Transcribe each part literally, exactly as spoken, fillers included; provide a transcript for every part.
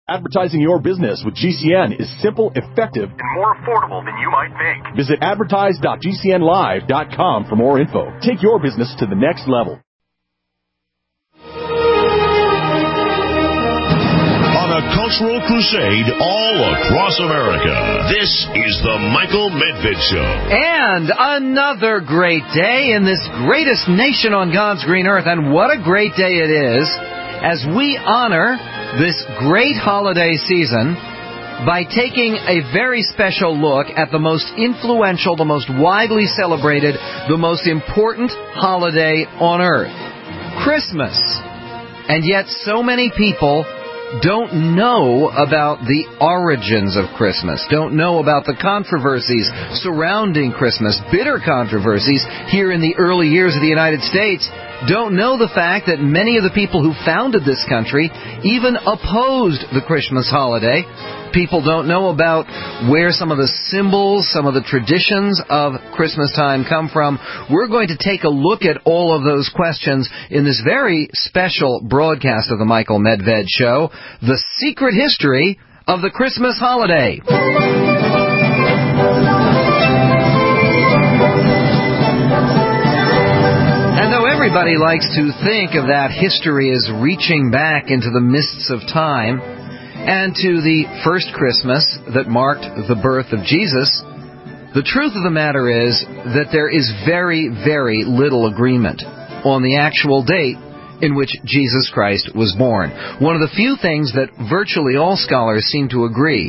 Advertising your business with G C N is simple, effective, and more affordable than you might think. Visit advertise dot g c n live dot com for more info. Take your business to the next level. On a cultural crusade all across America, this is the Michael Medved Show. And another great day in this greatest nation on God's green earth. And what a great day it is as we honor this great holiday season by taking a very special look at the most influential, the most widely celebrated, the most important holiday on earth, Christmas. And yet so many people don't know about the origins of Christmas, don't know about the controversies surrounding Christmas, bitter controversies here in the early years of the United States, don't know the fact that many of the people who founded this country even opposed the Christmas holiday. People don't know about where some of the symbols, some of the traditions of Christmas time come from. We're going to take a look at all of those questions in this very special broadcast of the Michael Medved Show, The Secret History of the Christmas Holiday. And though everybody likes to think of that history as reaching back into the mists of time, and to the first Christmas that marked the birth of Jesus, the truth of the matter is that there is very, very little agreement on the actual date in which Jesus Christ was born. One of the few things that virtually all scholars seem to agree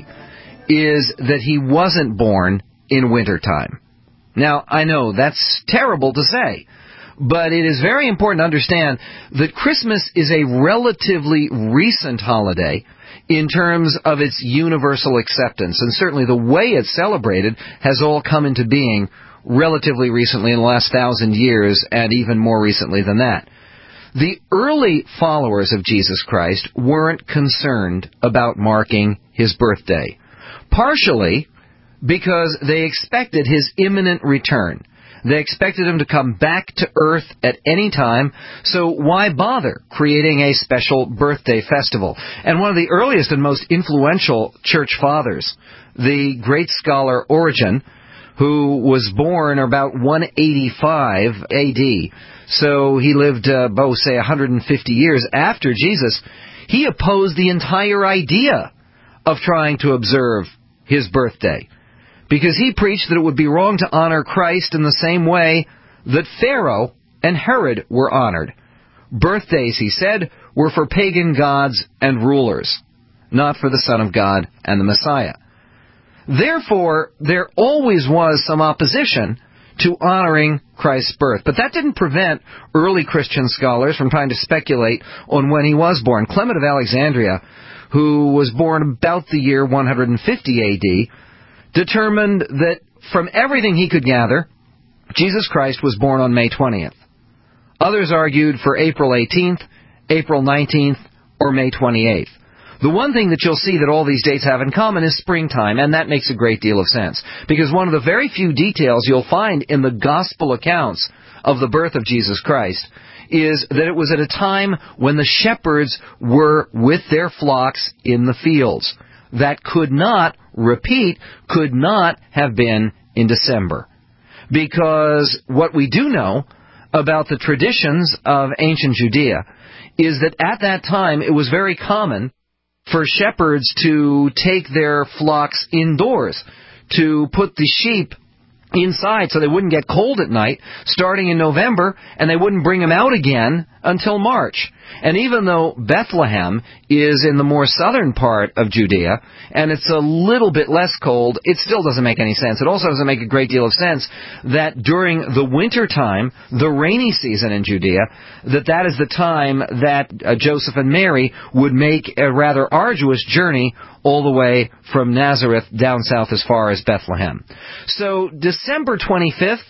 is that he wasn't born in wintertime. Now, I know that's terrible to say, but it is very important to understand that Christmas is a relatively recent holiday in terms of its universal acceptance. And certainly the way it's celebrated has all come into being relatively recently in the last thousand years, and even more recently than that. The early followers of Jesus Christ weren't concerned about marking his birthday, partially because they expected his imminent return. They expected him to come back to earth at any time, so why bother creating a special birthday festival? And one of the earliest and most influential church fathers, the great scholar Origen, who was born about one eighty-five A D, so he lived, uh, oh, say, one hundred fifty years after Jesus, he opposed the entire idea of trying to observe his birthday, because he preached that it would be wrong to honor Christ in the same way that Pharaoh and Herod were honored. Birthdays, he said, were for pagan gods and rulers, not for the Son of God and the Messiah. Therefore, there always was some opposition to honoring Christ's birth. But that didn't prevent early Christian scholars from trying to speculate on when he was born. Clement of Alexandria, who was born about the year one hundred fifty A D, determined that from everything he could gather, Jesus Christ was born on May twentieth. Others argued for April eighteenth, April nineteenth, or May twenty-eighth. The one thing that you'll see that all these dates have in common is springtime, and that makes a great deal of sense, because one of the very few details you'll find in the gospel accounts of the birth of Jesus Christ is that it was at a time when the shepherds were with their flocks in the fields. That could not, repeat, could not have been in December. Because what we do know about the traditions of ancient Judea is that at that time it was very common for shepherds to take their flocks indoors, to put the sheep inside so they wouldn't get cold at night starting in November, and they wouldn't bring them out again until March. And even though Bethlehem is in the more southern part of Judea, and it's a little bit less cold, it still doesn't make any sense. It also doesn't make a great deal of sense that during the winter time, the rainy season in Judea, that that is the time that uh, Joseph and Mary would make a rather arduous journey all the way from Nazareth down south as far as Bethlehem. So December twenty-fifth,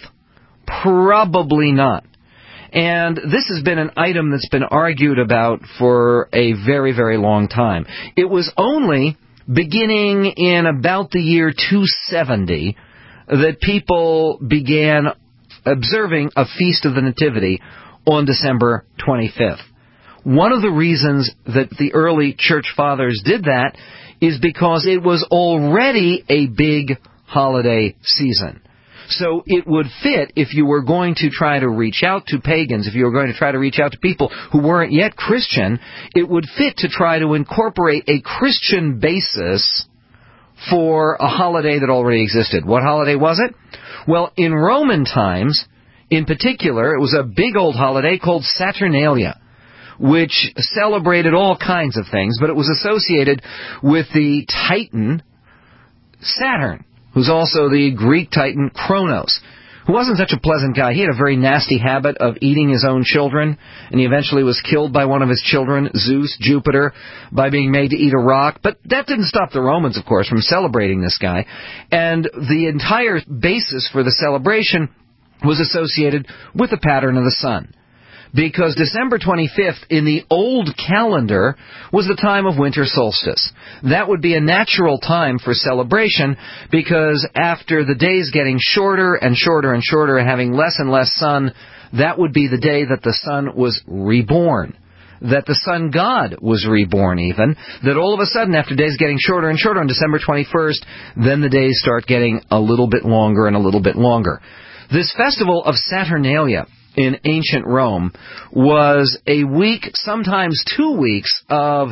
probably not. And this has been an item that's been argued about for a very, very long time. It was only beginning in about the year two seventy that people began observing a Feast of the Nativity on December twenty-fifth. One of the reasons that the early church fathers did that is because it was already a big holiday season. So it would fit if you were going to try to reach out to pagans, if you were going to try to reach out to people who weren't yet Christian, it would fit to try to incorporate a Christian basis for a holiday that already existed. What holiday was it? Well, in Roman times, in particular, it was a big old holiday called Saturnalia, which celebrated all kinds of things, but it was associated with the Titan Saturn, who's also the Greek Titan Kronos, who wasn't such a pleasant guy. He had a very nasty habit of eating his own children, and he eventually was killed by one of his children, Zeus, Jupiter, by being made to eat a rock. But that didn't stop the Romans, of course, from celebrating this guy. And the entire basis for the celebration was associated with the pattern of the sun, because December twenty-fifth in the old calendar was the time of winter solstice. That would be a natural time for celebration, because after the days getting shorter and shorter and shorter and having less and less sun, that would be the day that the sun was reborn, that the sun god was reborn even, that all of a sudden after days getting shorter and shorter on December twenty-first, then the days start getting a little bit longer and a little bit longer. This festival of Saturnalia in ancient Rome was a week, sometimes two weeks, of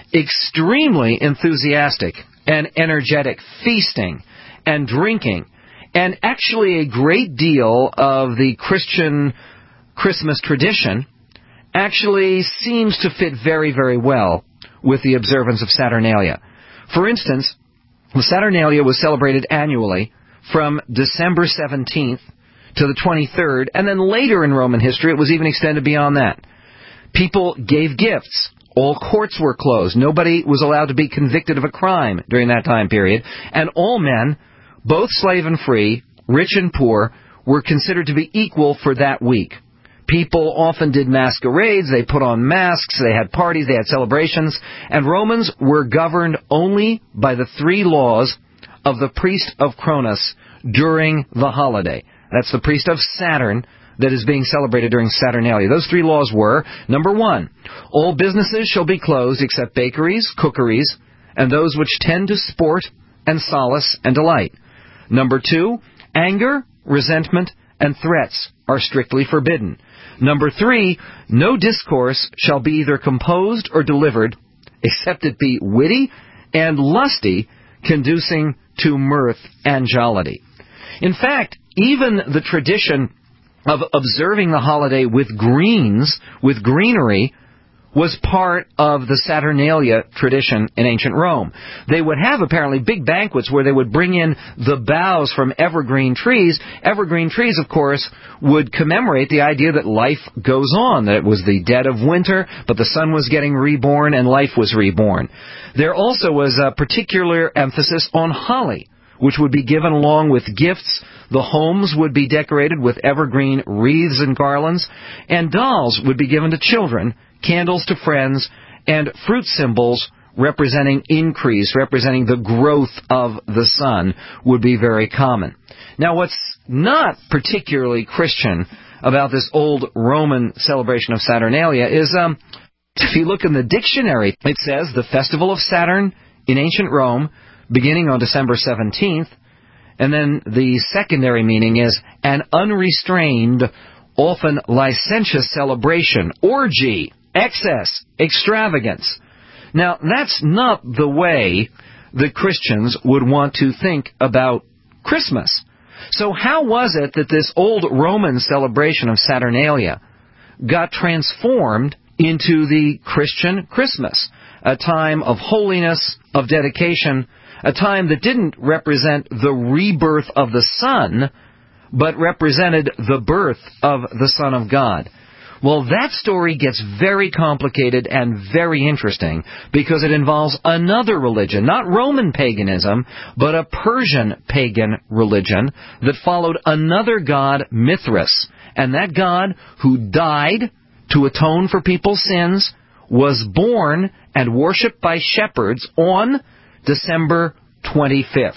extremely enthusiastic and energetic feasting and drinking. And actually a great deal of the Christian Christmas tradition actually seems to fit very, very well with the observance of Saturnalia. For instance, the Saturnalia was celebrated annually from December seventeenth to the twenty-third, and then later in Roman history it was even extended beyond that. People gave gifts. All courts were closed. Nobody was allowed to be convicted of a crime during that time period. And all men, both slave and free, rich and poor, were considered to be equal for that week. People often did masquerades, they put on masks, they had parties, they had celebrations, and Romans were governed only by the three laws of the priest of Cronus during the holiday. That's the priest of Saturn that is being celebrated during Saturnalia. Those three laws were, number one, all businesses shall be closed except bakeries, cookeries, and those which tend to sport and solace and delight. Number two, anger, resentment, and threats are strictly forbidden. Number three, no discourse shall be either composed or delivered, except it be witty and lusty, conducing to mirth and jollity. In fact, even the tradition of observing the holiday with greens, with greenery, was part of the Saturnalia tradition in ancient Rome. They would have apparently big banquets where they would bring in the boughs from evergreen trees. Evergreen trees, of course, would commemorate the idea that life goes on, that it was the dead of winter, but the sun was getting reborn and life was reborn. There also was a particular emphasis on holly, which would be given along with gifts. The homes would be decorated with evergreen wreaths and garlands, and dolls would be given to children, candles to friends, and fruit symbols representing increase, representing the growth of the sun, would be very common. Now, what's not particularly Christian about this old Roman celebration of Saturnalia is, um, if you look in the dictionary, it says the festival of Saturn in ancient Rome, beginning on December seventeenth, and then the secondary meaning is an unrestrained, often licentious celebration, orgy, excess, extravagance. Now, that's not the way the Christians would want to think about Christmas. So how was it that this old Roman celebration of Saturnalia got transformed into the Christian Christmas, a time of holiness, of dedication, a time that didn't represent the rebirth of the sun, but represented the birth of the Son of God? Well, that story gets very complicated and very interesting because it involves another religion, not Roman paganism, but a Persian pagan religion that followed another god, Mithras. And that god, who died to atone for people's sins, was born and worshipped by shepherds on December twenty-fifth.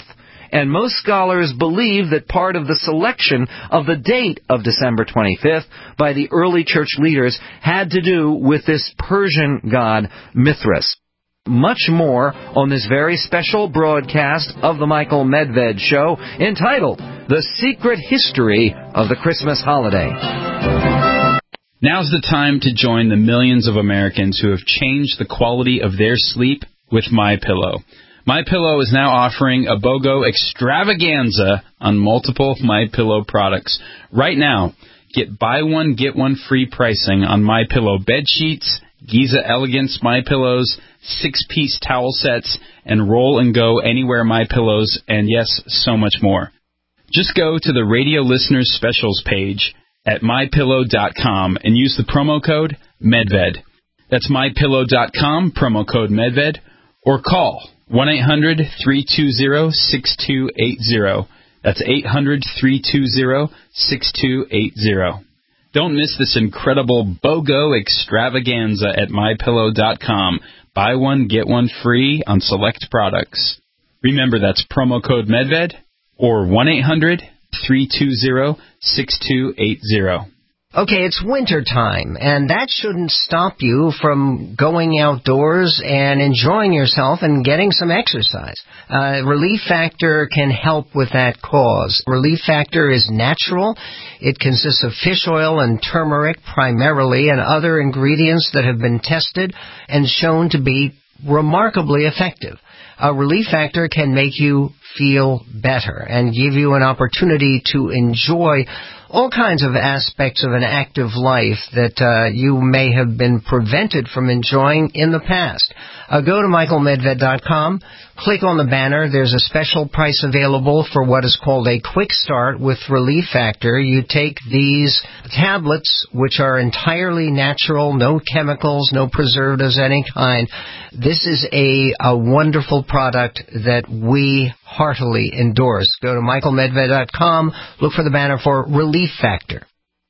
and most scholars believe that part of the selection of the date of December twenty-fifth by the early church leaders had to do with this Persian god Mithras. Much more on this very special broadcast of the Michael Medved Show, entitled The Secret History of the Christmas Holiday. Now's the time to join the millions of Americans who have changed the quality of their sleep with MyPillow. MyPillow is now offering a BOGO extravaganza on multiple MyPillow products. Right now, get buy one, get one free pricing on MyPillow bed sheets, Giza Elegance MyPillows, six-piece towel sets, and Roll and Go Anywhere MyPillows, and yes, so much more. Just go to the Radio Listeners Specials page at my pillow dot com and use the promo code MEDVED. That's my pillow dot com, promo code MEDVED, or call one eight hundred, three two zero, six two eight zero. That's eight hundred, three two zero, six two eight zero. Don't miss this incredible BOGO extravaganza at my pillow dot com. Buy one, get one free on select products. Remember, that's promo code MEDVED or one eight hundred, three two zero, six two eight zero. Okay, it's winter time, and that shouldn't stop you from going outdoors and enjoying yourself and getting some exercise. Uh, Relief Factor can help with that cause. Relief Factor is natural. It consists of fish oil and turmeric primarily, and other ingredients that have been tested and shown to be remarkably effective. A Relief Factor can make you feel better and give you an opportunity to enjoy all kinds of aspects of an active life that uh, you may have been prevented from enjoying in the past. Uh, go to michael medved dot com, click on the banner. There's a special price available for what is called a quick start with Relief Factor. You take these tablets, which are entirely natural, no chemicals, no preservatives of any kind. This is a, a wonderful product that we heartily endorse. Go to michael medved dot com, look for the banner for Relief Factor.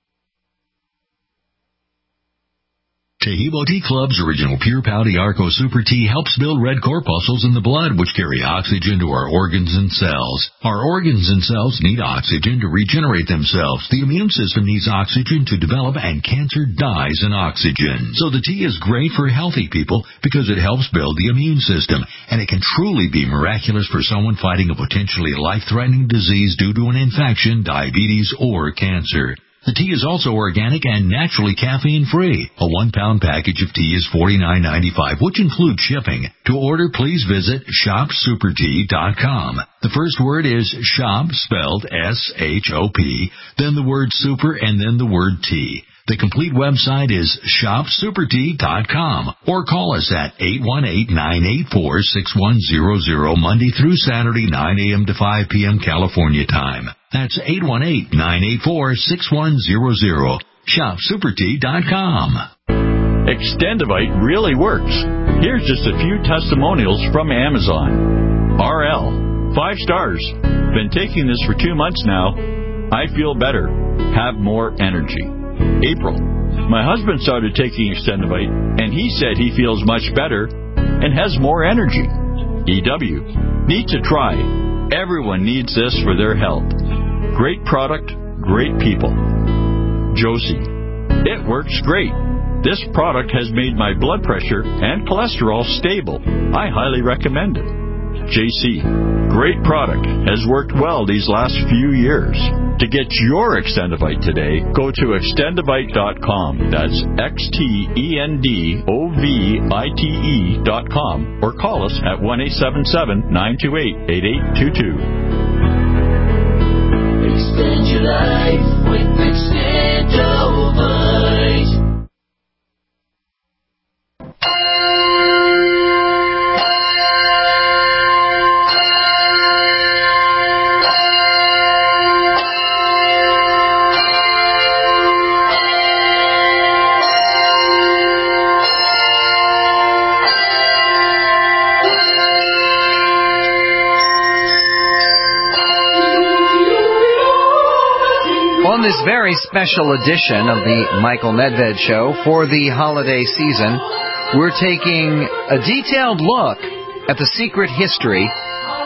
Taheebo Tea Club's original Pure Pouty Arco Super Tea helps build red corpuscles in the blood, which carry oxygen to our organs and cells. Our organs and cells need oxygen to regenerate themselves. The immune system needs oxygen to develop, and cancer dies in oxygen. So the tea is great for healthy people because it helps build the immune system, and it can truly be miraculous for someone fighting a potentially life-threatening disease due to an infection, diabetes, or cancer. The tea is also organic and naturally caffeine-free. A one-pound package of tea is forty-nine ninety-five, which includes shipping. To order, please visit shop super tea dot com. The first word is shop, spelled S H O P, then the word super, and then the word tea. The complete website is shop super tea dot com, or call us at eight one eight, nine eight four, six one zero zero Monday through Saturday, nine a.m. to five p.m. California time. That's eight one eight, nine eight four, six one zero zero. shop super tea dot com. Extendivite really works. Here's just a few testimonials from Amazon. R L, five stars. Been taking this for two months now. I feel better. Have more energy. April, my husband started taking Extendivite, and he said he feels much better and has more energy. E W, need to try. Everyone needs this for their health. Great product, great people. Josie, it works great. This product has made my blood pressure and cholesterol stable. I highly recommend it. J C, great product, has worked well these last few years. To get your Extendivite today, go to extendivite dot com. That's X T E N D O V I T E dot com, or call us at one eight seven seven, nine two eight, eight eight two two. Extend your life with Extendivite. On this very special edition of the Michael Medved Show for the holiday season, we're taking a detailed look at the secret history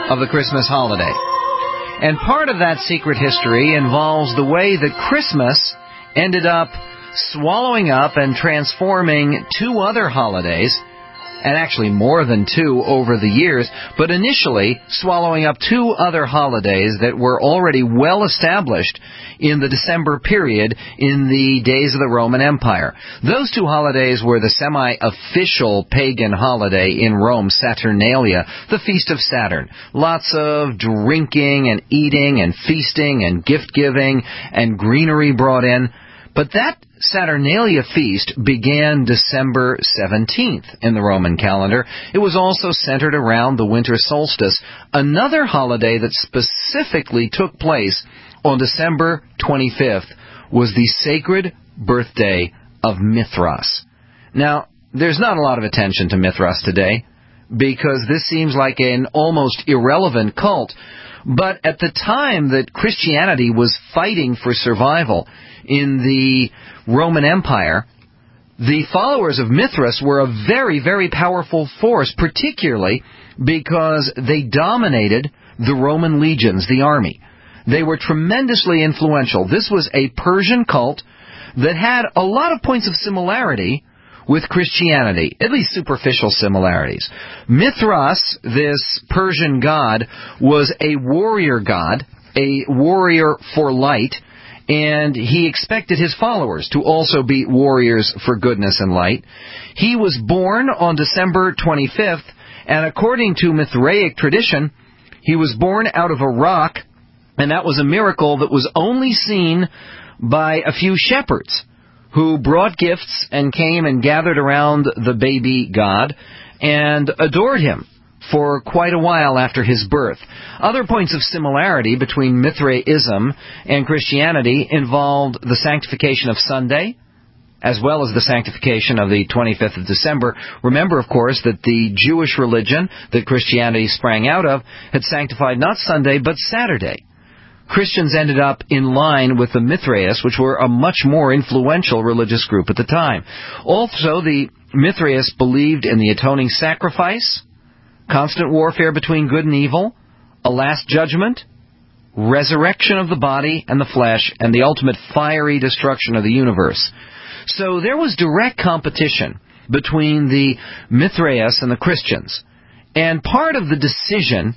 of the Christmas holiday. And part of that secret history involves the way that Christmas ended up swallowing up and transforming two other holidays, and actually more than two over the years, but initially swallowing up two other holidays that were already well established in the December period in the days of the Roman Empire. Those two holidays were the semi-official pagan holiday in Rome, Saturnalia, the Feast of Saturn. Lots of drinking and eating and feasting and gift-giving and greenery brought in. But that Saturnalia feast began December seventeenth in the Roman calendar. It was also centered around the winter solstice, another holiday that specifically took place on December twenty-fifth was the sacred birthday of Mithras. Now, there's not a lot of attention to Mithras today because this seems like an almost irrelevant cult. But at the time that Christianity was fighting for survival in the Roman Empire, the followers of Mithras were a very, very powerful force, particularly because they dominated the Roman legions, the army. They were tremendously influential. This was a Persian cult that had a lot of points of similarity with Christianity, at least superficial similarities. Mithras, this Persian god, was a warrior god, a warrior for light, and he expected his followers to also be warriors for goodness and light. He was born on December twenty-fifth, and according to Mithraic tradition, he was born out of a rock, and that was a miracle that was only seen by a few shepherds who brought gifts and came and gathered around the baby god and adored him for quite a while after his birth. Other points of similarity between Mithraism and Christianity involved the sanctification of Sunday, as well as the sanctification of the twenty-fifth of December. Remember, of course, that the Jewish religion that Christianity sprang out of had sanctified not Sunday, but Saturday. Christians ended up in line with the Mithraists, which were a much more influential religious group at the time. Also, the Mithraists believed in the atoning sacrifice, constant warfare between good and evil, a last judgment, resurrection of the body and the flesh, and the ultimate fiery destruction of the universe. So there was direct competition between the Mithraists and the Christians. And part of the decision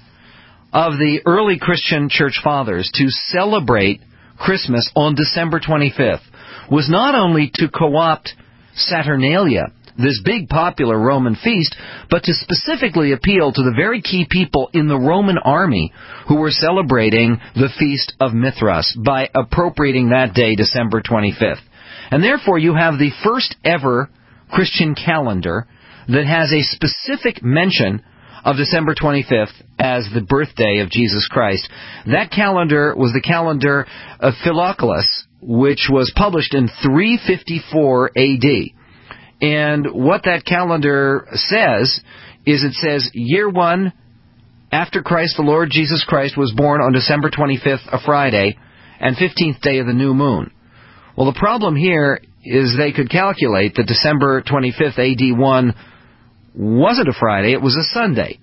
of the early Christian church fathers to celebrate Christmas on December twenty-fifth was not only to co-opt Saturnalia, this big popular Roman feast, but to specifically appeal to the very key people in the Roman army who were celebrating the Feast of Mithras by appropriating that day, December twenty-fifth. And therefore you have the first ever Christian calendar that has a specific mention of December twenty-fifth as the birthday of Jesus Christ. That calendar was the calendar of Philocalus, which was published in three fifty-four A D. And what that calendar says is it says, year one, after Christ the Lord Jesus Christ was born on December twenty-fifth, a Friday, and fifteenth day of the new moon. Well, the problem here is they could calculate that December twenty-fifth, A D one, wasn't a Friday, it was a Sunday.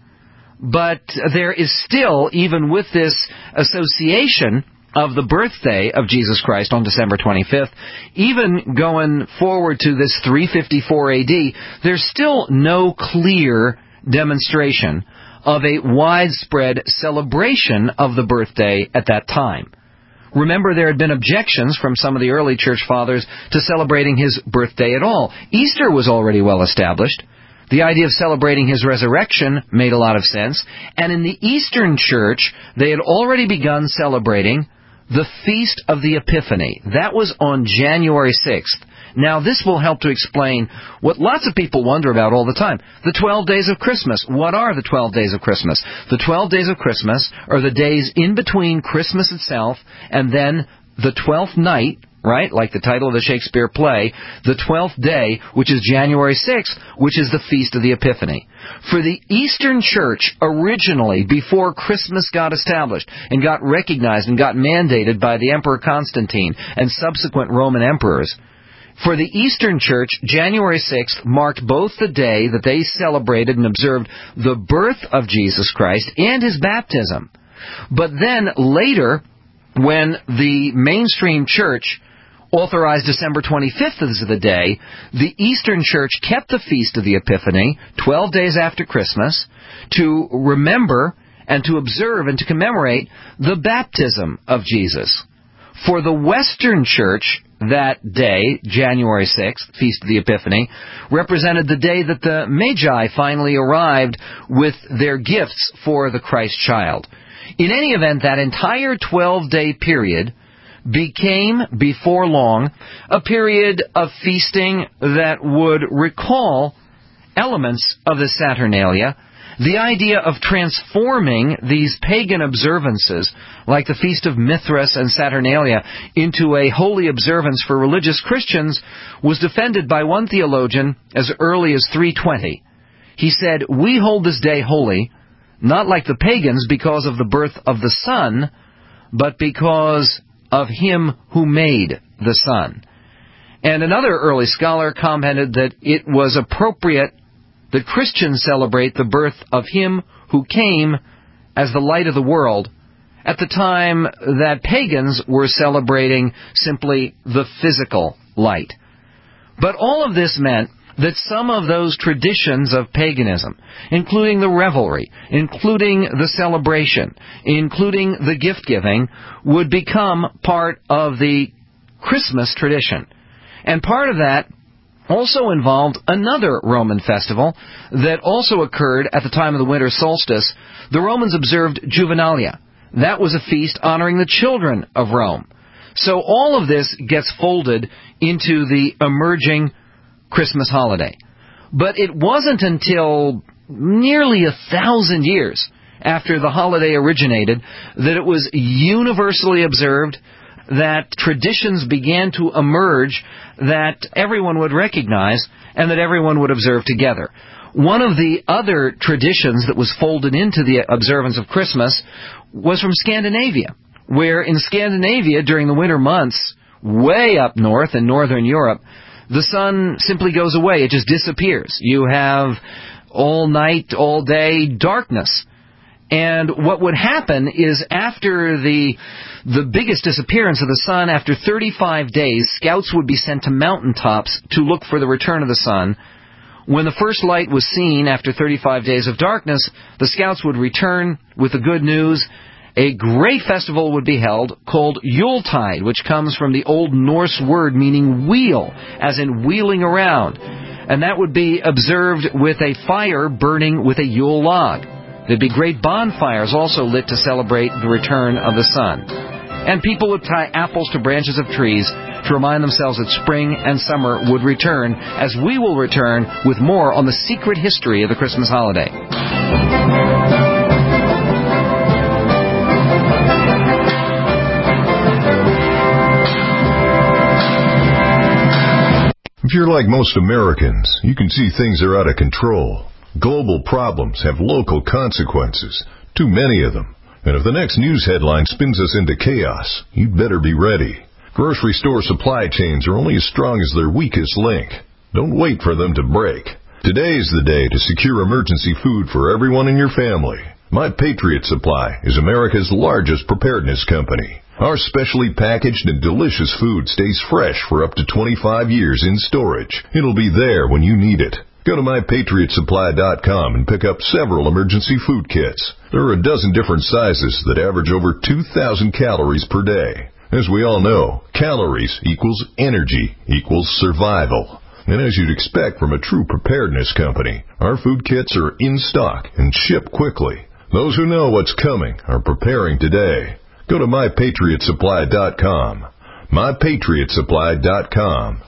But there is still, even with this association of the birthday of Jesus Christ on December twenty-fifth, even going forward to this three fifty-four A D, there's still no clear demonstration of a widespread celebration of the birthday at that time. Remember, there had been objections from some of the early church fathers to celebrating his birthday at all. Easter was already well established. The idea of celebrating his resurrection made a lot of sense. And in the Eastern Church, they had already begun celebrating the Feast of the Epiphany. That was on January sixth. Now, this will help to explain what lots of people wonder about all the time. The twelve days of Christmas. What are the twelve days of Christmas? The twelve days of Christmas are the days in between Christmas itself and then the twelfth night, right, like the title of the Shakespeare play, the twelfth day, which is January sixth, which is the Feast of the Epiphany. For the Eastern Church, originally, before Christmas got established and got recognized and got mandated by the Emperor Constantine and subsequent Roman emperors, For the Eastern Church, January sixth marked both the day that they celebrated and observed the birth of Jesus Christ and his baptism. But then later, when the mainstream church authorized December twenty-fifth as the day, the Eastern Church kept the Feast of the Epiphany, twelve days after Christmas, to remember and to observe and to commemorate the baptism of Jesus. For the Western Church, that day, January sixth, Feast of the Epiphany, represented the day that the Magi finally arrived with their gifts for the Christ child. In any event, that entire twelve-day period became, before long, a period of feasting that would recall elements of the Saturnalia, the idea of transforming these pagan observances, like the Feast of Mithras and Saturnalia, into a holy observance for religious Christians, was defended by one theologian as early as three twenty. He said, "We hold this day holy, not like the pagans because of the birth of the Son, but because of him who made the Son." And another early scholar commented that it was appropriate that Christians celebrate the birth of him who came as the light of the world at the time that pagans were celebrating simply the physical light. But all of this meant that some of those traditions of paganism, including the revelry, including the celebration, including the gift-giving, would become part of the Christmas tradition. And part of that also involved another Roman festival that also occurred at the time of the winter solstice. The Romans observed Juvenalia. That was a feast honoring the children of Rome. So all of this gets folded into the emerging Christmas holiday. But it wasn't until nearly a thousand years after the holiday originated that it was universally observed, that traditions began to emerge that everyone would recognize and that everyone would observe together. One of the other traditions that was folded into the observance of Christmas was from Scandinavia, where in Scandinavia during the winter months, way up north in northern Europe, the sun simply goes away. It just disappears. You have all night, all day darkness. And what would happen is after the the biggest disappearance of the sun, after thirty-five days, scouts would be sent to mountaintops to look for the return of the sun. When the first light was seen after thirty-five days of darkness, the scouts would return with the good news. A great festival would be held called Yuletide, which comes from the Old Norse word meaning wheel, as in wheeling around. And that would be observed with a fire burning with a Yule log. There'd be great bonfires also lit to celebrate the return of the sun. And people would tie apples to branches of trees to remind themselves that spring and summer would return, as we will return with more on the secret history of the Christmas holiday. If you're like most Americans, you can see things are out of control. Global problems have local consequences, too many of them. And if the next news headline spins us into chaos, you'd better be ready. Grocery store supply chains are only as strong as their weakest link. Don't wait for them to break. Today is the day to secure emergency food for everyone in your family. My Patriot Supply is America's largest preparedness company. Our specially packaged and delicious food stays fresh for up to twenty-five years in storage. It'll be there when you need it. Go to my patriot supply dot com and pick up several emergency food kits. There are a dozen different sizes that average over two thousand calories per day. As we all know, calories equals energy equals survival. And as you'd expect from a true preparedness company, our food kits are in stock and ship quickly. Those who know what's coming are preparing today. Go to my patriot supply dot com. my patriot supply dot com.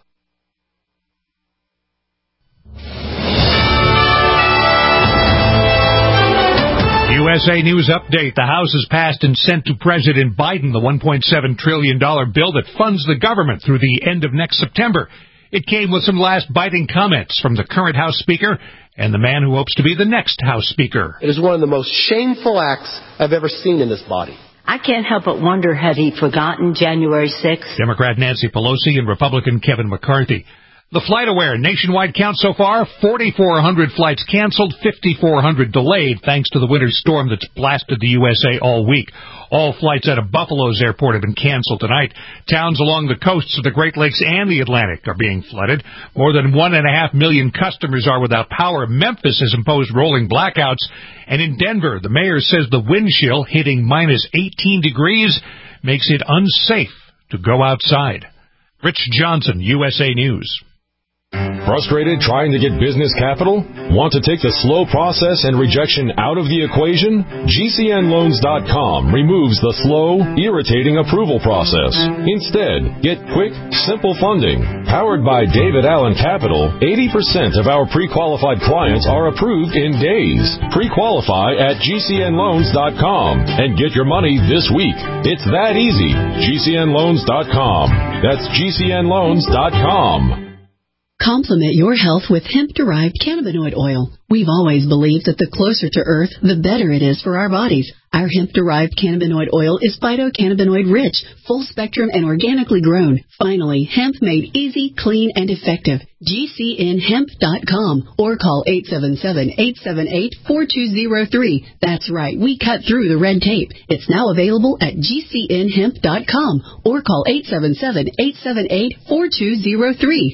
U S A News Update. The House has passed and sent to President Biden the one point seven trillion dollars bill that funds the government through the end of next September. It came with some last biting comments from the current House Speaker and the man who hopes to be the next House Speaker. It is one of the most shameful acts I've ever seen in this body. I can't help but wonder, had he forgotten January sixth? Democrat Nancy Pelosi and Republican Kevin McCarthy. The FlightAware nationwide count so far, forty-four hundred flights canceled, fifty-four hundred delayed, thanks to the winter storm that's blasted the U S A all week. All flights out of Buffalo's airport have been canceled tonight. Towns along the coasts of the Great Lakes and the Atlantic are being flooded. More than one and a half million customers are without power. Memphis has imposed rolling blackouts. And in Denver, the mayor says the wind chill hitting minus eighteen degrees makes it unsafe to go outside. Rich Johnson, U S A News. Frustrated trying to get business capital? Want to take the slow process and rejection out of the equation? G C N loans dot com removes the slow, irritating approval process. Instead, get quick, simple funding. Powered by David Allen Capital, eighty percent of our pre-qualified clients are approved in days. Pre-qualify at G C N loans dot com and get your money this week. It's that easy. G C N loans dot com. That's G C N loans dot com. Complement your health with hemp-derived cannabinoid oil. We've always believed that the closer to Earth, the better it is for our bodies. Our hemp-derived cannabinoid oil is phytocannabinoid-rich, full-spectrum, and organically grown. Finally, hemp made easy, clean, and effective. G C N hemp dot com or call eight seven seven, eight seven eight, four two zero three. That's right, we cut through the red tape. It's now available at G C N hemp dot com or call eight seven seven, eight seven eight, four two zero three.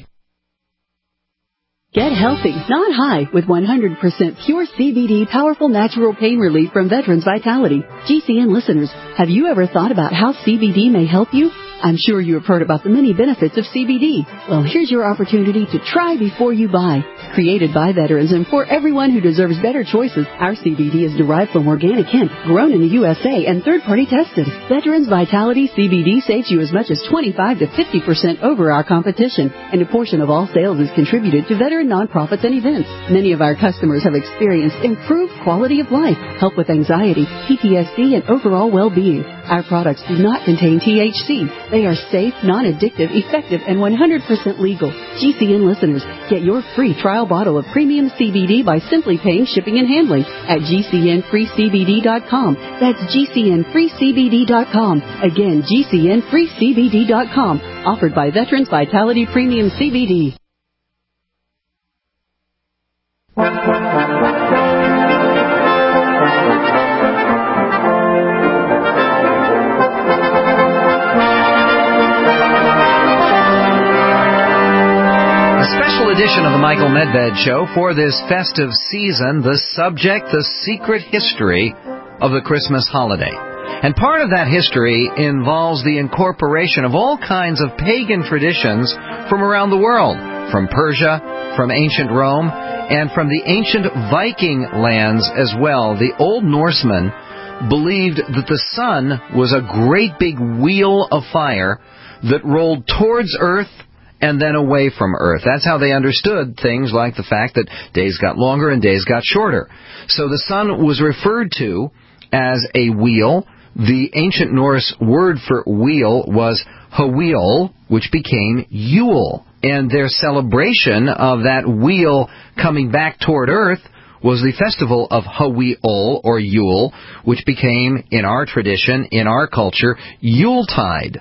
Get healthy, not high, with one hundred percent pure C B D powerful natural pain relief from Veterans Vitality. G C N listeners, have you ever thought about how C B D may help you? I'm sure you have heard about the many benefits of C B D. Well, here's your opportunity to try before you buy. Created by veterans and for everyone who deserves better choices, our C B D is derived from organic hemp, grown in the U S A and third-party tested. Veterans Vitality C B D saves you as much as twenty-five to fifty percent over our competition, and a portion of all sales is contributed to veteran nonprofits and events. Many of our customers have experienced improved quality of life, help with anxiety, P T S D, and overall well-being. Our products do not contain T H C. They are safe, non-addictive, effective, and one hundred percent legal. G C N listeners, get your free trial bottle of premium C B D by simply paying shipping and handling at G C N free C B D dot com. That's G C N free C B D dot com. Again, G C N free C B D dot com. Offered by Veterans Vitality Premium C B D. Edition of the Michael Medved Show for this festive season. The subject, the secret history of the Christmas holiday. And part of that history involves the incorporation of all kinds of pagan traditions from around the world, from Persia, from ancient Rome, and from the ancient Viking lands as well. The Old Norsemen believed that the sun was a great big wheel of fire that rolled towards Earth and then away from Earth. That's how they understood things like the fact that days got longer and days got shorter. So the sun was referred to as a wheel. The ancient Norse word for wheel was Haweel, which became Yule. And their celebration of that wheel coming back toward Earth was the festival of Haweel, or Yule, which became, in our tradition, in our culture, Yuletide,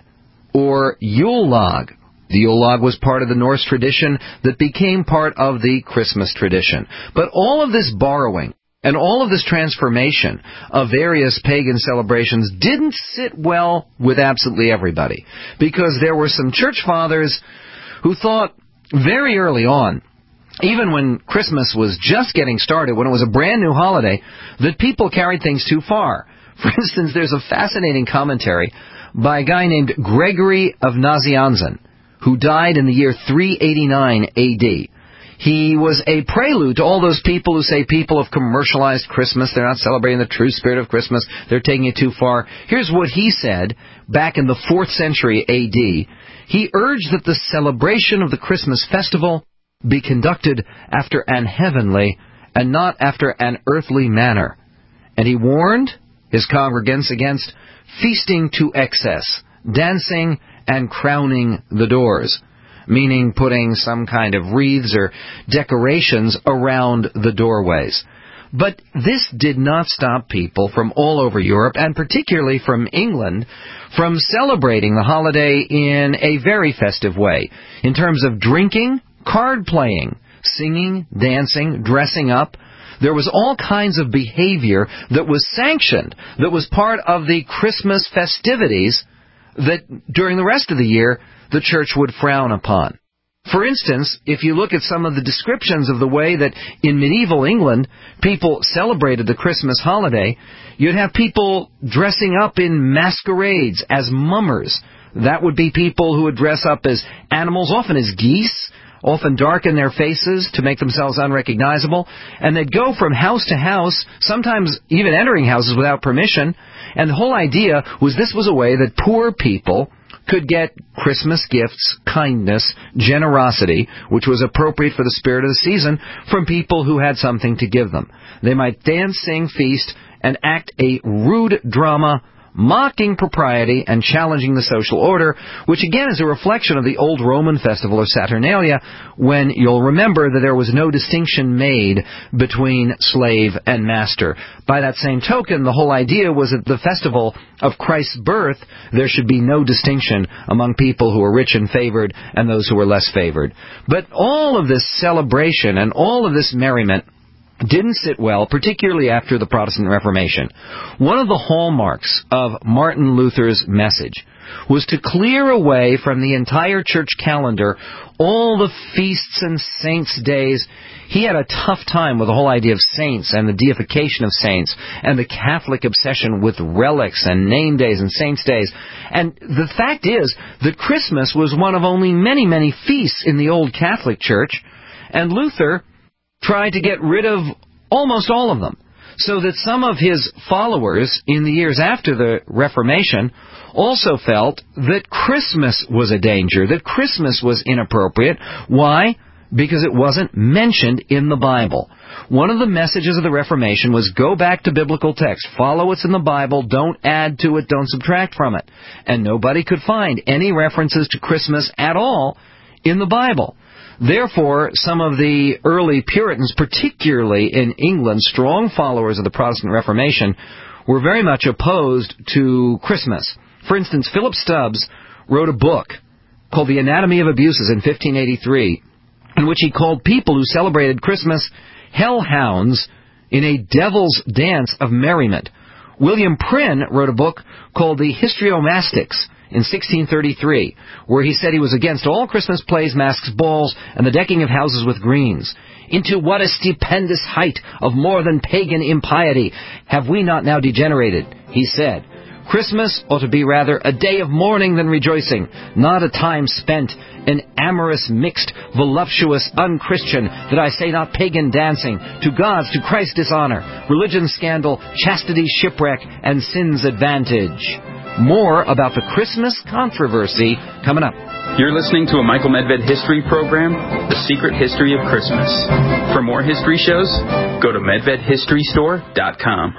or Yule log. The Yule log was part of the Norse tradition that became part of the Christmas tradition. But all of this borrowing and all of this transformation of various pagan celebrations didn't sit well with absolutely everybody, because there were some church fathers who thought very early on, even when Christmas was just getting started, when it was a brand new holiday, that people carried things too far. For instance, there's a fascinating commentary by a guy named Gregory of Nazianzen, who died in the year three eighty-nine A D. He was a prelude to all those people who say people have commercialized Christmas. They're not celebrating the true spirit of Christmas. They're taking it too far. Here's what he said back in the fourth century A D. He urged that the celebration of the Christmas festival be conducted after an heavenly and not after an earthly manner. And he warned his congregants against feasting to excess, dancing, and crowning the doors, meaning putting some kind of wreaths or decorations around the doorways. But this did not stop people from all over Europe, and particularly from England, from celebrating the holiday in a very festive way, in terms of drinking, card playing, singing, dancing, dressing up. There was all kinds of behavior that was sanctioned, that was part of the Christmas festivities that during the rest of the year the church would frown upon. For instance, if you look at some of the descriptions of the way that in medieval England people celebrated the Christmas holiday, you'd have people dressing up in masquerades as mummers. That would be people who would dress up as animals, often as geese, often darken their faces to make themselves unrecognizable, and they'd go from house to house, sometimes even entering houses without permission, and the whole idea was this was a way that poor people could get Christmas gifts, kindness, generosity, which was appropriate for the spirit of the season, from people who had something to give them. They might dance, sing, feast, and act a rude drama, mocking propriety and challenging the social order, which again is a reflection of the old Roman festival of Saturnalia, when you'll remember that there was no distinction made between slave and master. By that same token, the whole idea was that the festival of Christ's birth, there should be no distinction among people who were rich and favored and those who were less favored. But all of this celebration and all of this merriment didn't sit well, particularly after the Protestant Reformation. One of the hallmarks of Martin Luther's message was to clear away from the entire church calendar all the feasts and saints' days. He had a tough time with the whole idea of saints and the deification of saints and the Catholic obsession with relics and name days and saints' days. And the fact is that Christmas was one of only many, many feasts in the old Catholic Church, and Luther tried to get rid of almost all of them, so that some of his followers in the years after the Reformation also felt that Christmas was a danger, that Christmas was inappropriate. Why? Because it wasn't mentioned in the Bible. One of the messages of the Reformation was go back to biblical text, follow what's in the Bible, don't add to it, don't subtract from it. And nobody could find any references to Christmas at all in the Bible. Therefore, some of the early Puritans, particularly in England, strong followers of the Protestant Reformation, were very much opposed to Christmas. For instance, Philip Stubbs wrote a book called The Anatomy of Abuses in fifteen eighty-three, in which he called people who celebrated Christmas hellhounds in a devil's dance of merriment. William Prynne wrote a book called The Histriomastics in sixteen thirty-three, where he said he was against all Christmas plays, masks, balls, and the decking of houses with greens. Into what a stupendous height of more than pagan impiety have we not now degenerated, he said. Christmas ought to be rather a day of mourning than rejoicing, not a time spent in amorous, mixed, voluptuous, unchristian, that I say not pagan dancing, to God's, to Christ's dishonor, religion's scandal, chastity's shipwreck, and sin's advantage. More about the Christmas controversy coming up. You're listening to a Michael Medved history program, The Secret History of Christmas. For more history shows, go to medved history store dot com.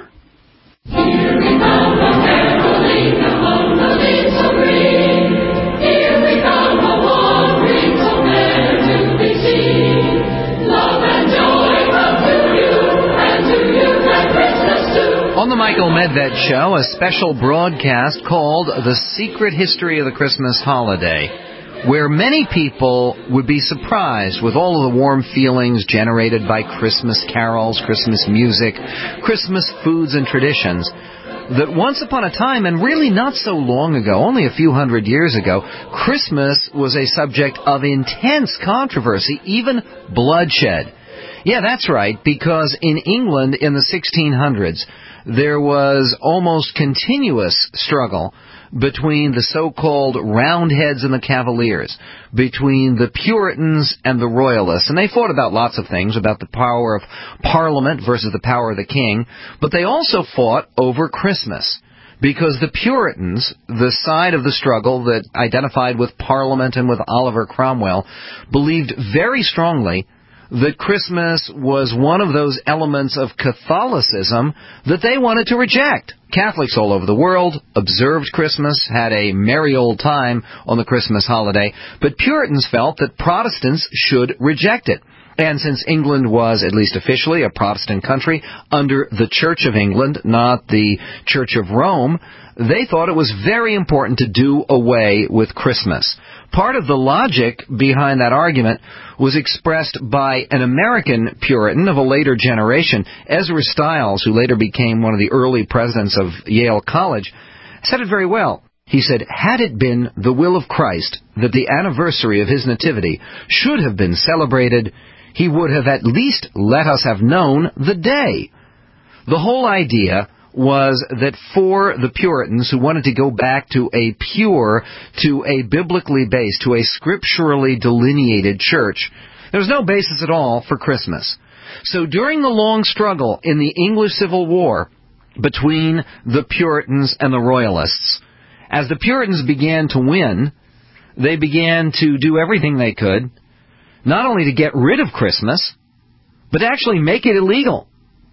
On the Michael Medved Show, a special broadcast called The Secret History of the Christmas Holiday, where many people would be surprised with all of the warm feelings generated by Christmas carols, Christmas music, Christmas foods and traditions, that once upon a time, and really not so long ago, only a few hundred years ago, Christmas was a subject of intense controversy, even bloodshed. Yeah, that's right, because in England in the sixteen hundreds, there was almost continuous struggle between the so-called Roundheads and the Cavaliers, between the Puritans and the Royalists. And they fought about lots of things, about the power of Parliament versus the power of the king, but they also fought over Christmas, because the Puritans, the side of the struggle that identified with Parliament and with Oliver Cromwell, believed very strongly that Christmas was one of those elements of Catholicism that they wanted to reject. Catholics all over the world observed Christmas, had a merry old time on the Christmas holiday, but Puritans felt that Protestants should reject it. And since England was, at least officially, a Protestant country under the Church of England, not the Church of Rome, they thought it was very important to do away with Christmas. Part of the logic behind that argument was expressed by an American Puritan of a later generation, Ezra Stiles, who later became one of the early presidents of Yale College, said it very well. He said, had it been the will of Christ that the anniversary of his nativity should have been celebrated, he would have at least let us have known the day. The whole idea was that for the Puritans who wanted to go back to a pure, to a biblically based, to a scripturally delineated church, there was no basis at all for Christmas. So during the long struggle in the English Civil War between the Puritans and the Royalists, as the Puritans began to win, they began to do everything they could, not only to get rid of Christmas, but to actually make it illegal.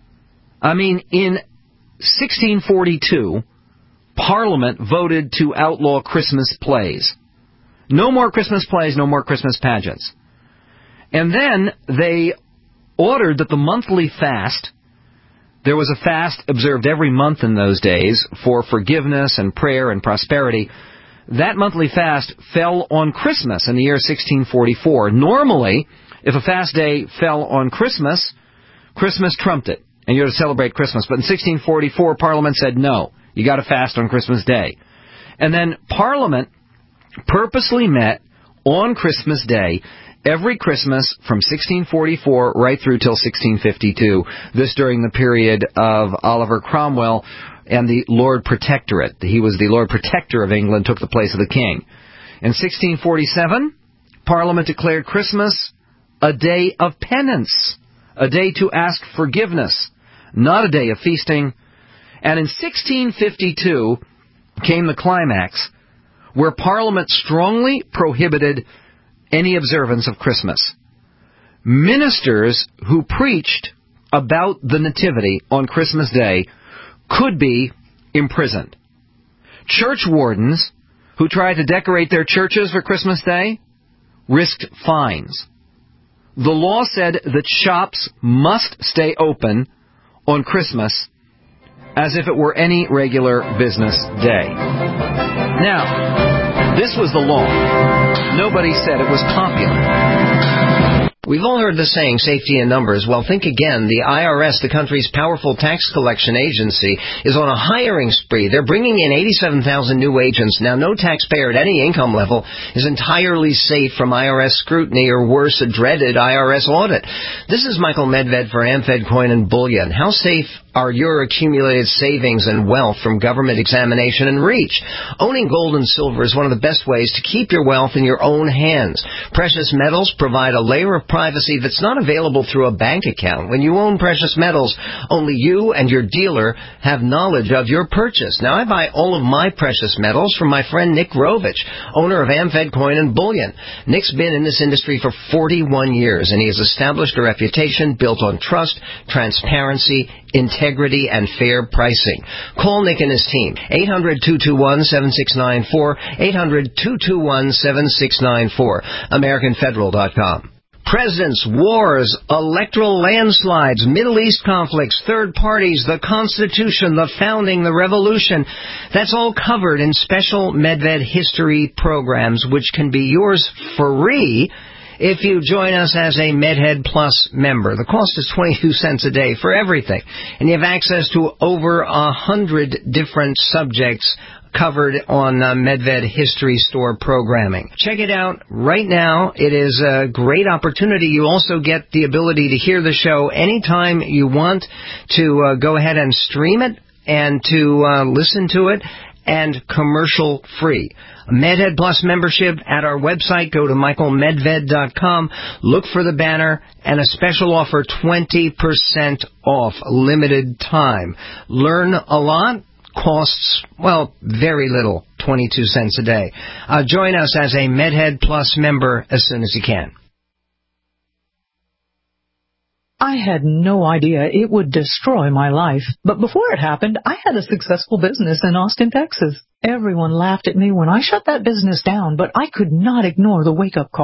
I mean, in sixteen forty-two, Parliament voted to outlaw Christmas plays. No more Christmas plays, no more Christmas pageants. And then they ordered that the monthly fast, there was a fast observed every month in those days for forgiveness and prayer and prosperity. That monthly fast fell on Christmas in the year sixteen forty-four. Normally, if a fast day fell on Christmas, Christmas trumped it, and you're to celebrate Christmas. But in sixteen forty-four, Parliament said, no, you got to fast on Christmas Day. And then Parliament purposely met on Christmas Day every Christmas from sixteen forty-four right through till sixteen fifty-two, this during the period of Oliver Cromwell and the Lord Protectorate. He was the Lord Protector of England, took the place of the king. In sixteen forty-seven, Parliament declared Christmas a day of penance, a day to ask forgiveness, not a day of feasting. And in sixteen fifty-two came the climax, where Parliament strongly prohibited any observance of Christmas. Ministers who preached about the Nativity on Christmas Day could be imprisoned. Church wardens who tried to decorate their churches for Christmas Day risked fines. The law said that shops must stay open on Christmas as if it were any regular business day. Now, this was the law. Nobody said it was popular. We've all heard the saying, safety in numbers. Well, think again. The I R S, the country's powerful tax collection agency, is on a hiring spree. They're bringing in eighty-seven thousand new agents. Now, no taxpayer at any income level is entirely safe from I R S scrutiny or, worse, a dreaded I R S audit. This is Michael Medved for AmFed Coin and Bullion. How safe are your accumulated savings and wealth from government examination and reach? Owning gold and silver is one of the best ways to keep your wealth in your own hands. Precious metals provide a layer of privacy that's not available through a bank account. When you own precious metals, only you and your dealer have knowledge of your purchase. Now, I buy all of my precious metals from my friend Nick Rovich, owner of AmFed Coin and Bullion. Nick's been in this industry for forty-one years, and he has established a reputation built on trust, transparency, integrity, and fair pricing. Call Nick and his team. eight hundred, two two one, seven six nine four, eight hundred, two two one, seven six nine four, American Federal dot com. Presidents, wars, electoral landslides, Middle East conflicts, third parties, the Constitution, the founding, the revolution. That's all covered in special Medved history programs, which can be yours free if you join us as a MedHead Plus member. The cost is twenty-two cents a day for everything, and you have access to over a hundred different subjects covered on uh, Medved History Store programming. Check it out right now. It is a great opportunity. You also get the ability to hear the show anytime you want, to uh, go ahead and stream it and to uh, listen to it, and commercial free. MedHead Plus membership at our website. Go to michael medved dot com. Look for the banner and a special offer, twenty percent off, limited time. Learn a lot. Costs, well, very little, twenty-two cents a day. Uh, join us as a MedHead Plus member as soon as you can. I had no idea it would destroy my life. But before it happened, I had a successful business in Austin, Texas. Everyone laughed at me when I shut that business down, but I could not ignore the wake-up call.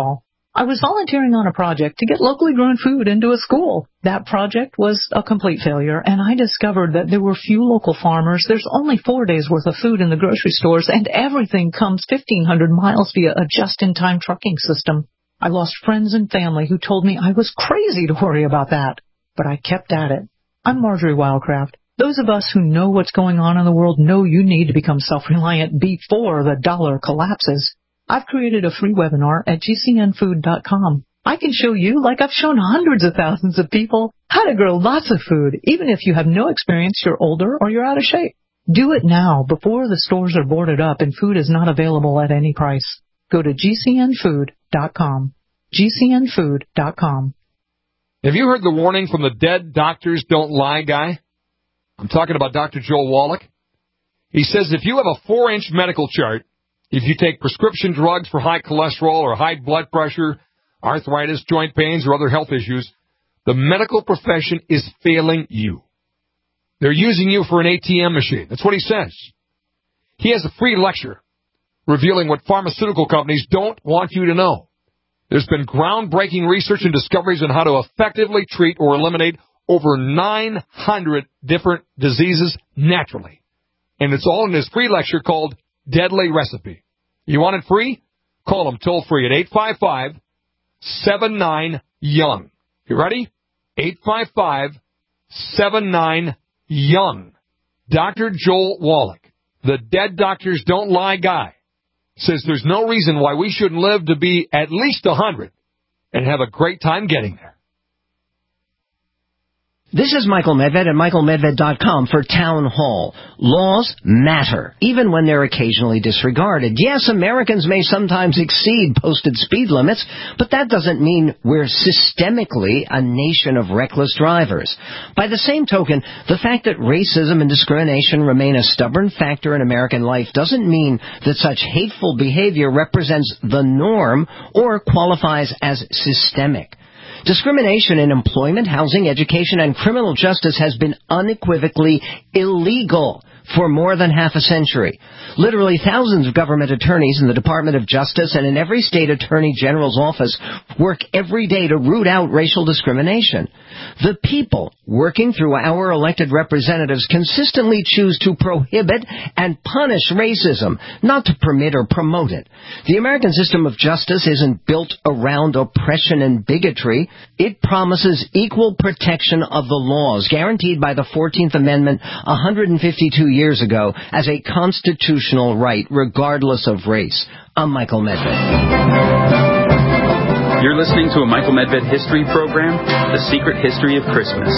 I was volunteering on a project to get locally grown food into a school. That project was a complete failure, and I discovered that there were few local farmers. There's only four days' worth of food in the grocery stores, and everything comes fifteen hundred miles via a just-in-time trucking system. I lost friends and family who told me I was crazy to worry about that, but I kept at it. I'm Marjorie Wildcraft. Those of us who know what's going on in the world know you need to become self-reliant before the dollar collapses. I've created a free webinar at G C N food dot com. I can show you, like I've shown hundreds of thousands of people, how to grow lots of food, even if you have no experience, you're older, or you're out of shape. Do it now, before the stores are boarded up and food is not available at any price. Go to G C N food dot com. G C N food dot com. Have you heard the warning from the Dead Doctors Don't Lie guy? I'm talking about Doctor Joel Wallach. He says if you have a four-inch medical chart, if you take prescription drugs for high cholesterol or high blood pressure, arthritis, joint pains, or other health issues, the medical profession is failing you. They're using you for an A T M machine. That's what he says. He has a free lecture revealing what pharmaceutical companies don't want you to know. There's been groundbreaking research and discoveries on how to effectively treat or eliminate over nine hundred different diseases naturally. And it's all in his free lecture called Deadly Recipe. You want it free? Call him toll free at eight five five, seven nine, young. You ready? eight five five, seven nine, young. Doctor Joel Wallach, the Dead Doctors Don't Lie guy, says there's no reason why we shouldn't live to be at least one hundred and have a great time getting there. This is Michael Medved at Michael Medved dot com for Town Hall. Laws matter, even when they're occasionally disregarded. Yes, Americans may sometimes exceed posted speed limits, but that doesn't mean we're systemically a nation of reckless drivers. By the same token, the fact that racism and discrimination remain a stubborn factor in American life doesn't mean that such hateful behavior represents the norm or qualifies as systemic. Discrimination in employment, housing, education, and criminal justice has been unequivocally illegal for more than half a century. Literally thousands of government attorneys in the Department of Justice and in every state attorney general's office work every day to root out racial discrimination. The people working through our elected representatives consistently choose to prohibit and punish racism, not to permit or promote it. The American system of justice isn't built around oppression and bigotry. It promises equal protection of the laws guaranteed by the fourteenth Amendment one hundred fifty-two years ago as a constitutional right, regardless of race. I'm Michael Medved. You're listening to a Michael Medved history program, The Secret History of Christmas.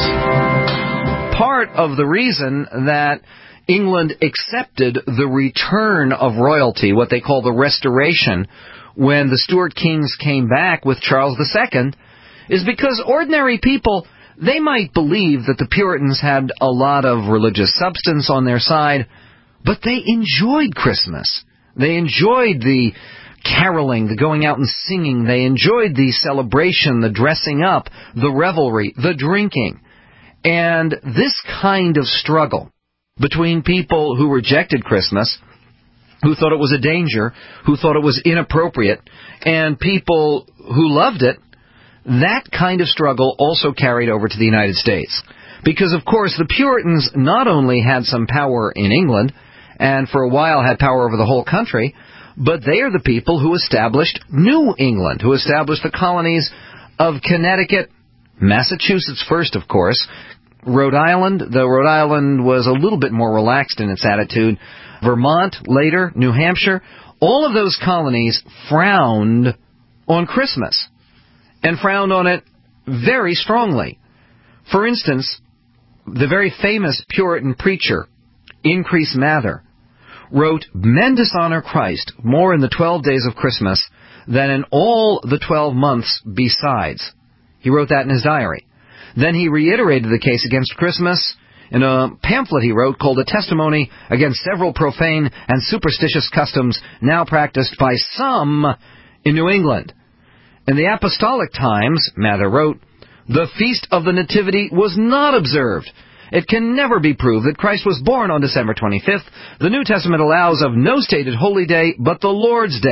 Part of the reason that England accepted the return of royalty, what they call the Restoration, when the Stuart kings came back with Charles the Second, is because ordinary people, they might believe that the Puritans had a lot of religious substance on their side, but they enjoyed Christmas. They enjoyed the caroling, the going out and singing. They enjoyed the celebration, the dressing up, the revelry, the drinking. And this kind of struggle between people who rejected Christmas, who thought it was a danger, who thought it was inappropriate, and people who loved it, that kind of struggle also carried over to the United States. Because, of course, the Puritans not only had some power in England, and for a while had power over the whole country, but they are the people who established New England, who established the colonies of Connecticut, Massachusetts first, of course, Rhode Island, though Rhode Island was a little bit more relaxed in its attitude, Vermont later, New Hampshire. All of those colonies frowned on Christmas, and frowned on it very strongly. For instance, the very famous Puritan preacher, Increase Mather, wrote, "Men dishonor Christ more in the twelve days of Christmas than in all the twelve months besides." He wrote that in his diary. Then he reiterated the case against Christmas in a pamphlet he wrote called A Testimony Against Several Profane and Superstitious Customs Now Practiced by Some in New England. In the Apostolic Times, Mather wrote, "The Feast of the Nativity was not observed. It can never be proved that Christ was born on December twenty-fifth. The New Testament allows of no stated holy day but the Lord's Day.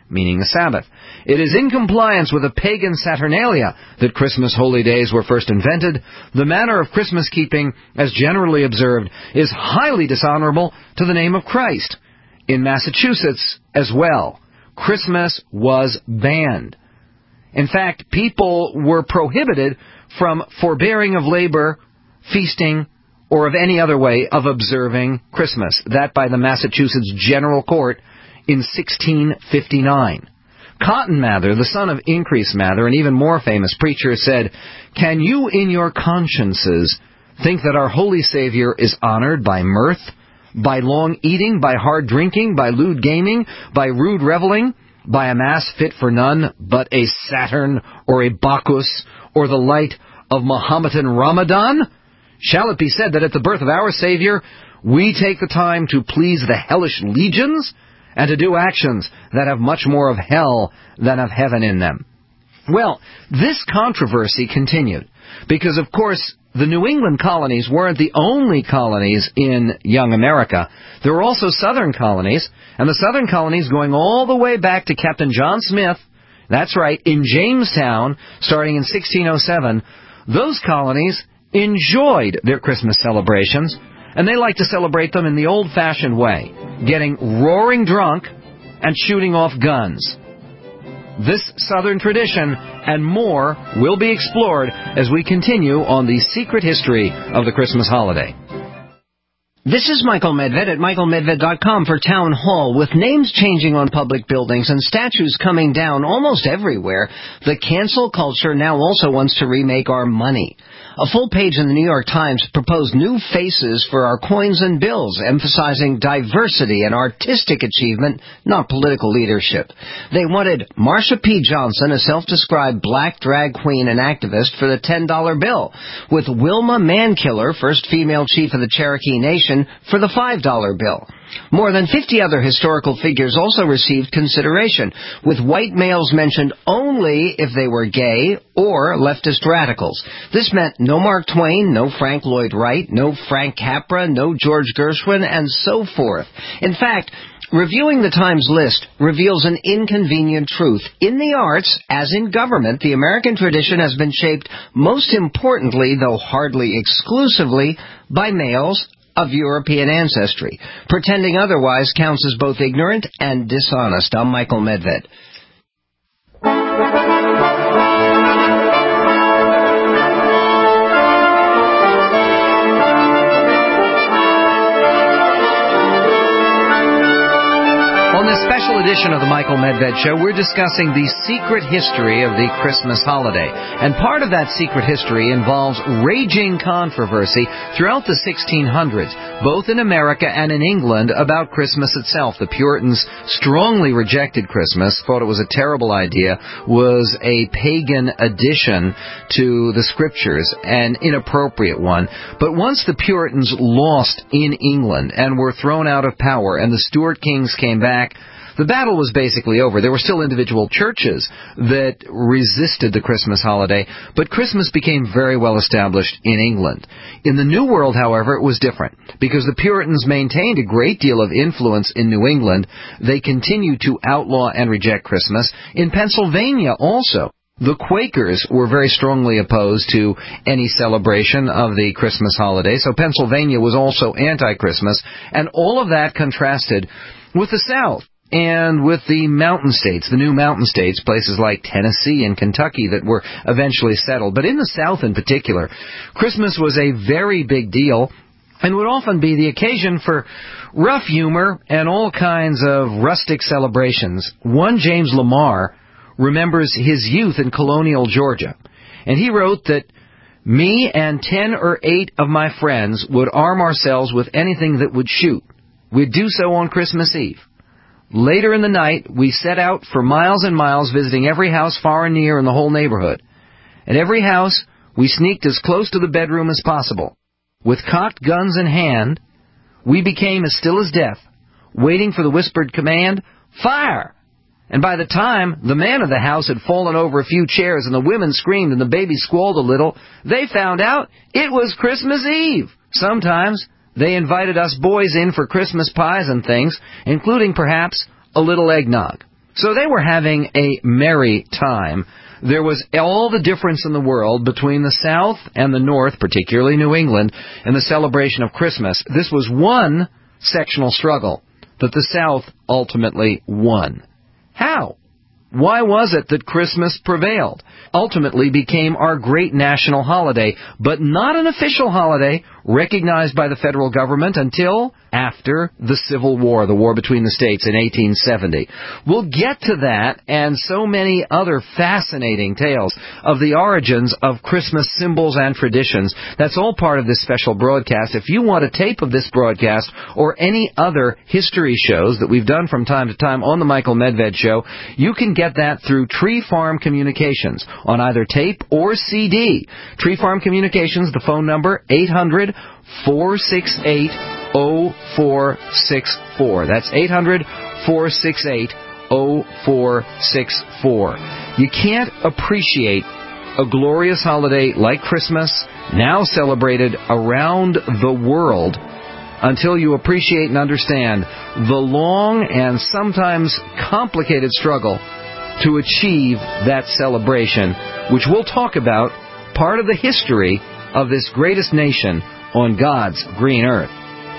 meaning the Sabbath. It is in compliance with a pagan Saturnalia that Christmas holy days were first invented. The manner of Christmas keeping, as generally observed, is highly dishonorable to the name of Christ. In Massachusetts as well, Christmas was banned. In fact, people were prohibited from forbearing of labor, feasting, or of any other way of observing Christmas. That by the Massachusetts General Court in sixteen fifty-nine. Cotton Mather, the son of Increase Mather, an even more famous preacher, said, "Can you in your consciences think that our holy Savior is honored by mirth, by long eating, by hard drinking, by lewd gaming, by rude reveling, by a mass fit for none but a Saturn or a Bacchus or the light of Mohammedan Ramadan? Shall it be said that at the birth of our Savior we take the time to please the hellish legions and to do actions that have much more of hell than of heaven in them?" Well, this controversy continued because, of course, the New England colonies weren't the only colonies in young America. There were also southern colonies, and the southern colonies going all the way back to Captain John Smith, that's right, in Jamestown, starting in sixteen oh seven, those colonies enjoyed their Christmas celebrations, and they liked to celebrate them in the old-fashioned way, getting roaring drunk and shooting off guns. This southern tradition and more will be explored as we continue on the secret history of the Christmas holiday. This is Michael Medved at michael medved dot com for Town Hall. With names changing on public buildings and statues coming down almost everywhere, the cancel culture now also wants to remake our money. A full page in the New York Times proposed new faces for our coins and bills, emphasizing diversity and artistic achievement, not political leadership. They wanted Marsha P. Johnson, a self-described black drag queen and activist, for the ten dollar bill, with Wilma Mankiller, first female chief of the Cherokee Nation, for the five dollar bill. More than fifty other historical figures also received consideration, with white males mentioned only if they were gay or leftist radicals. This meant no Mark Twain, no Frank Lloyd Wright, no Frank Capra, no George Gershwin, and so forth. In fact, reviewing the Times list reveals an inconvenient truth. In the arts, as in government, the American tradition has been shaped most importantly, though hardly exclusively, by males of European ancestry. Pretending otherwise counts as both ignorant and dishonest. I'm Michael Medved. On this special edition of the Michael Medved Show, we're discussing the secret history of the Christmas holiday. And part of that secret history involves raging controversy throughout the sixteen hundreds, both in America and in England, about Christmas itself. The Puritans strongly rejected Christmas, thought it was a terrible idea, was a pagan addition to the scriptures, an inappropriate one. But once the Puritans lost in England and were thrown out of power and the Stuart kings came back, the battle was basically over. There were still individual churches that resisted the Christmas holiday, but Christmas became very well established in England. In the New World, however, it was different, because the Puritans maintained a great deal of influence in New England. They continued to outlaw and reject Christmas. In Pennsylvania also, the Quakers were very strongly opposed to any celebration of the Christmas holiday, so Pennsylvania was also anti-Christmas, and all of that contrasted with the South and with the mountain states, the new mountain states, places like Tennessee and Kentucky that were eventually settled. But in the South in particular, Christmas was a very big deal and would often be the occasion for rough humor and all kinds of rustic celebrations. One James Lamar remembers his youth in colonial Georgia, and he wrote that me and ten or eight of my friends would arm ourselves with anything that would shoot. We'd do so on Christmas Eve. Later in the night, we set out for miles and miles, visiting every house far and near in the whole neighborhood. At every house, we sneaked as close to the bedroom as possible. With cocked guns in hand, we became as still as death, waiting for the whispered command, "Fire!" And by the time the man of the house had fallen over a few chairs and the women screamed and the baby squalled a little, they found out it was Christmas Eve. Sometimes they invited us boys in for Christmas pies and things, including perhaps a little eggnog. So they were having a merry time. There was all the difference in the world between the South and the North, particularly New England, in the celebration of Christmas. This was one sectional struggle that the South ultimately won. How? Why was it that Christmas prevailed? Ultimately became our great national holiday, but not an official holiday recognized by the federal government until after the Civil War, the war between the states in eighteen seventy. We'll get to that and so many other fascinating tales of the origins of Christmas symbols and traditions. That's all part of this special broadcast. If you want a tape of this broadcast or any other history shows that we've done from time to time on the Michael Medved Show, you can get that through Tree Farm Communications on either tape or C D. Tree Farm Communications, the phone number, eight hundred, four six eight, oh four six four. That's eight hundred, four six eight, oh four six four. You can't appreciate a glorious holiday like Christmas, now celebrated around the world, until you appreciate and understand the long and sometimes complicated struggle to achieve that celebration, which we'll talk about, part of the history of this greatest nation on God's green earth.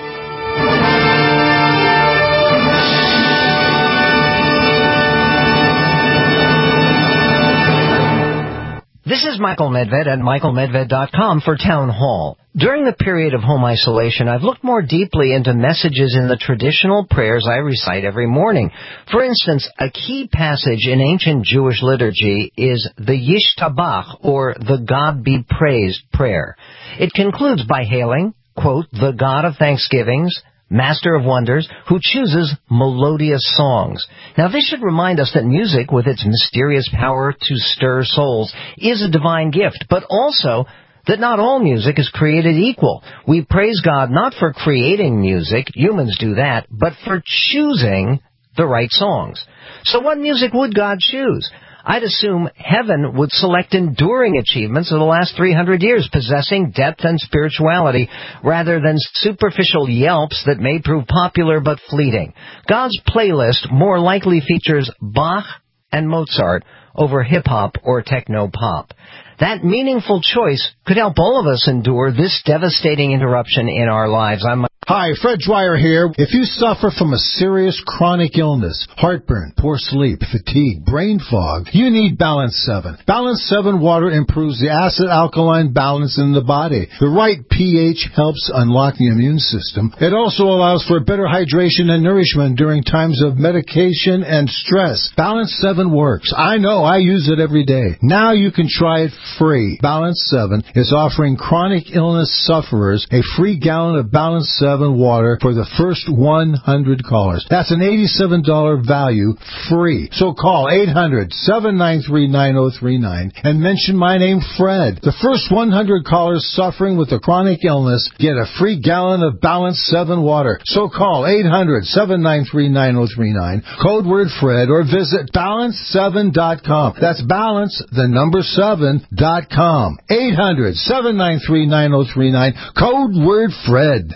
This is Michael Medved at michael medved dot com for Town Hall. During the period of home isolation, I've looked more deeply into messages in the traditional prayers I recite every morning. For instance, a key passage in ancient Jewish liturgy is the Yishtabach, or the God be praised prayer. It concludes by hailing, quote, the God of thanksgivings, Master of wonders, who chooses melodious songs. Now, this should remind us that music, with its mysterious power to stir souls, is a divine gift, but also that not all music is created equal. We praise God not for creating music, humans do that, but for choosing the right songs. So what music would God choose? I'd assume heaven would select enduring achievements of the last three hundred years, possessing depth and spirituality, rather than superficial yelps that may prove popular but fleeting. God's playlist more likely features Bach and Mozart over hip-hop or techno-pop. That meaningful choice could help all of us endure this devastating interruption in our lives. I'm Hi, Fred Dwyer here. If you suffer from a serious chronic illness, heartburn, poor sleep, fatigue, brain fog, you need Balance seven. Balance seven water improves the acid-alkaline balance in the body. The right pH helps unlock the immune system. It also allows for better hydration and nourishment during times of medication and stress. Balance seven works. I know, I use it every day. Now you can try it free. Balance seven is offering chronic illness sufferers a free gallon of Balance seven water for the first one hundred callers. That's an eighty-seven dollars value, free. So call eight hundred, seven nine three, nine oh three nine and mention my name, Fred. The first one hundred callers suffering with a chronic illness get a free gallon of Balance seven water. So call eight hundred, seven nine three, nine oh three nine, code word Fred, or visit balance seven dot com. That's balance, the number seven dot com. eight hundred, seven nine three, nine oh three nine, code word Fred.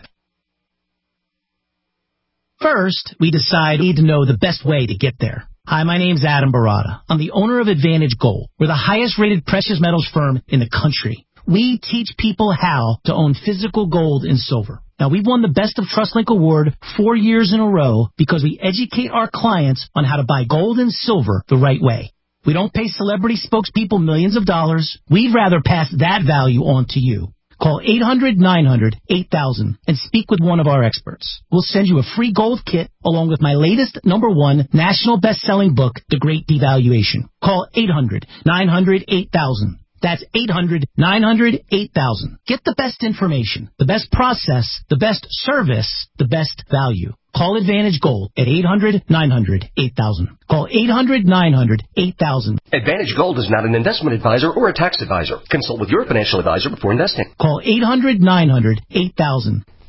First, we decide we need to know the best way to get there. Hi, my name's Adam Barada. I'm the owner of Advantage Gold. We're the highest-rated precious metals firm in the country. We teach people how to own physical gold and silver. Now, we've won the Best of TrustLink Award four years in a row because we educate our clients on how to buy gold and silver the right way. We don't pay celebrity spokespeople millions of dollars. We'd rather pass that value on to you. Call eight hundred, nine hundred, eight thousand and speak with one of our experts. We'll send you a free gold kit along with my latest number one national best-selling book, The Great Devaluation. Call eight hundred, nine hundred, eight thousand. That's eight hundred, nine hundred, eight thousand. Get the best information, the best process, the best service, the best value. Call Advantage Gold at eight hundred, nine hundred, eight thousand. Call eight hundred, nine hundred, eight thousand. Advantage Gold is not an investment advisor or a tax advisor. Consult with your financial advisor before investing. Call eight hundred, nine hundred, eight thousand.